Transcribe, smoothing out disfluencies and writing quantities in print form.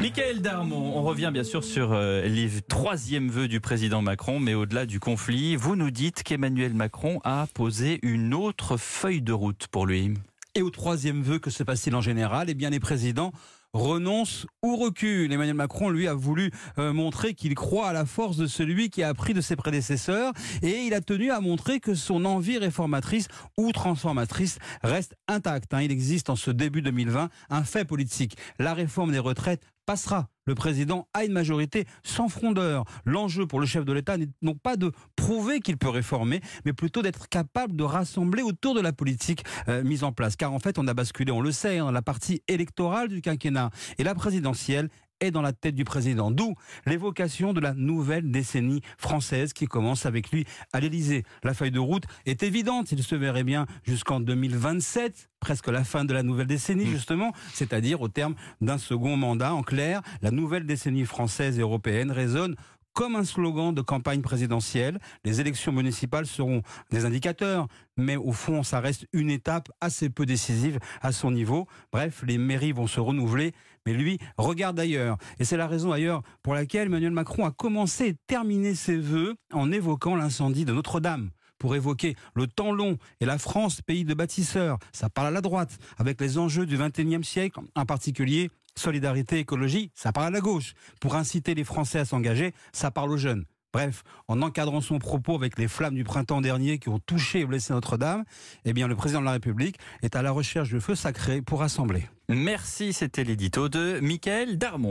Michael Darmon, on revient bien sûr sur les troisièmes vœux du président Macron, mais au-delà du conflit, vous nous dites qu'Emmanuel Macron a posé une autre feuille de route pour lui. Et au troisième vœu, que se passe-t-il en général ? Eh bien, les présidents renoncent ou reculent. Emmanuel Macron, lui, a voulu montrer qu'il croit à la force de celui qui a appris de ses prédécesseurs, et il a tenu à montrer que son envie réformatrice ou transformatrice reste intacte. Il existe en ce début 2020 un fait politique. La réforme des retraites passera. Le président a une majorité sans frondeur. L'enjeu pour le chef de l'État n'est non pas de prouver qu'il peut réformer, mais plutôt d'être capable de rassembler autour de la politique mise en place. Car en fait, on a basculé, on le sait, dans la partie électorale du quinquennat. Et la présidentielle est dans la tête du président. D'où l'évocation de la nouvelle décennie française qui commence avec lui à l'Élysée. La feuille de route est évidente. Il se verrait bien jusqu'en 2027, presque la fin de la nouvelle décennie justement, c'est-à-dire au terme d'un second mandat. En clair, la nouvelle décennie française et européenne résonne comme un slogan de campagne présidentielle. Les élections municipales seront des indicateurs, mais au fond, ça reste une étape assez peu décisive à son niveau. Bref, les mairies vont se renouveler, mais lui regarde ailleurs. Et c'est la raison d'ailleurs pour laquelle Emmanuel Macron a commencé et terminé ses vœux en évoquant l'incendie de Notre-Dame. Pour évoquer le temps long et la France, pays de bâtisseurs. Ça parle à la droite, avec les enjeux du XXIe siècle, en particulier solidarité, écologie, ça parle à la gauche. Pour inciter les Français à s'engager, ça parle aux jeunes. Bref, en encadrant son propos avec les flammes du printemps dernier qui ont touché et blessé Notre-Dame, eh bien, le président de la République est à la recherche de feu sacré pour rassembler. Merci, c'était l'édito de Michael Darmon.